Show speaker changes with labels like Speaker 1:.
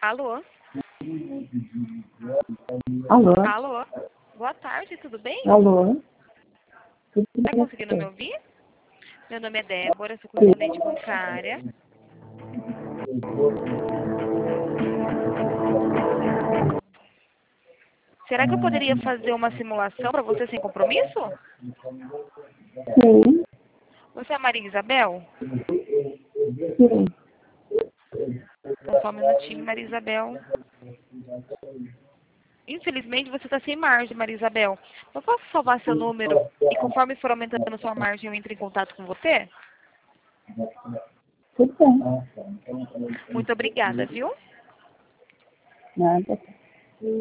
Speaker 1: Alô?
Speaker 2: Alô?
Speaker 1: Alô? Boa tarde, tudo bem?
Speaker 2: Alô? Tudo
Speaker 1: Tá
Speaker 2: bem?
Speaker 1: conseguindo me ouvir? Meu nome é Débora, sou correspondente bancária. Será que eu poderia fazer uma simulação para você sem compromisso?
Speaker 2: Sim,
Speaker 1: Você é a Maria Isabel?
Speaker 2: sim.
Speaker 1: Então, só um minutinho, Maria Isabel. Infelizmente, você está sem margem, Maria Isabel. Eu posso salvar seu número e, conforme for aumentando sua margem, eu entro em contato com você?
Speaker 2: Tudo bem.
Speaker 1: Muito obrigada, viu?
Speaker 2: Nada.